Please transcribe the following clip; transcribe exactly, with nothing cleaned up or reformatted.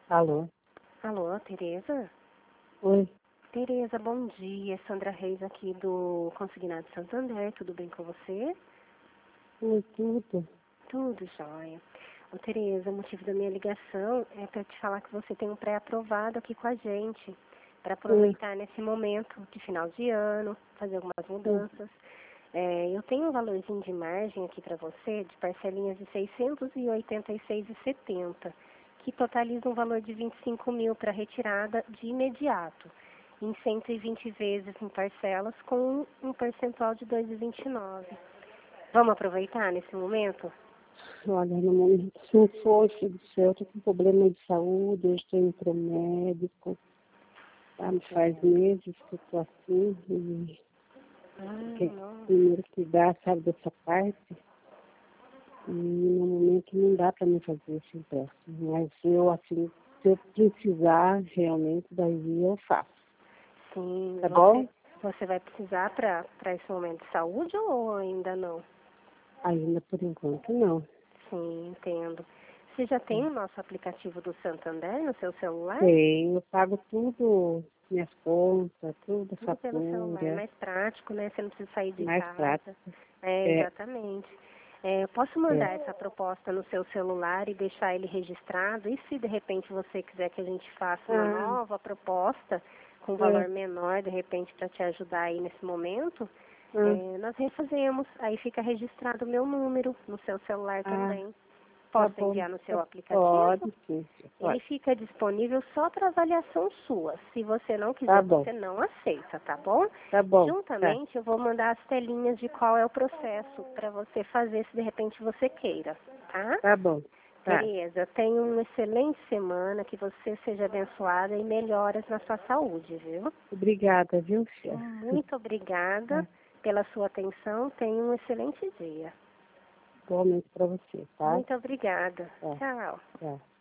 Alô? Alô, Tereza? Oi. Tereza, bom dia. Sandra Reis aqui do Consignado Santander. Tudo bem com você? Oi, tudo. Tudo jóia. Ô, Tereza, o motivo da minha ligação é para te falar que você tem um pré-aprovado aqui com a gente, para aproveitar nesse momento de final de ano, fazer algumas mudanças. É, eu tenho um valorzinho de margem aqui para você, de parcelinhas de seiscentos e oitenta e seis reais e setenta centavos, que totaliza um valor de vinte e cinco mil para retirada de imediato, em cento e vinte vezes em parcelas, com um percentual de dois vírgula vinte e nove. Vamos aproveitar nesse momento? Olha, no momento, se não for, filho do céu, eu tô com problema de saúde, eu estou indo pro médico. Sabe, faz meses que eu tô assim, e Ah, que não. primeiro cuidar, sabe, dessa parte. E no momento não dá para mim fazer esse empréstimo. Mas eu, assim, se eu precisar realmente, daí eu faço. Sim, Tá bom? você, você vai precisar para esse momento de saúde ou ainda não? Ainda por enquanto não. Sim, entendo. Você já tem o nosso aplicativo do Santander no seu celular? Tenho, eu pago tudo, minhas contas, tudo, Tudo pelo celular, é fatura, mais prático, né? Você não precisa sair de mais casa. prático. É, É, exatamente. É, eu posso é. mandar essa proposta no seu celular e deixar ele registrado? E se de repente você quiser que a gente faça uma Ah, nova proposta com é, valor menor, de repente, para te ajudar aí nesse momento, ah, é, nós refazemos. Aí fica registrado o meu número no seu celular ah, também. tá Posso bom. enviar no seu Tá- aplicativo? Pode, sim, Ele pode. fica disponível só para avaliação sua. Se você não Tá quiser, bom, você não aceita, tá bom? tá bom, tá, Juntamente, eu vou mandar as telinhas de qual é o processo para você fazer, se de repente você queira, tá? tá bom, tá. Beleza, tenha uma excelente semana, que você seja abençoada e melhoras na sua saúde, viu? Obrigada, viu, chefe? Muito obrigada Tá, pela sua atenção, tenha um excelente dia. igualmente pra você, tá? Muito obrigada. Tá, Tchau. tá.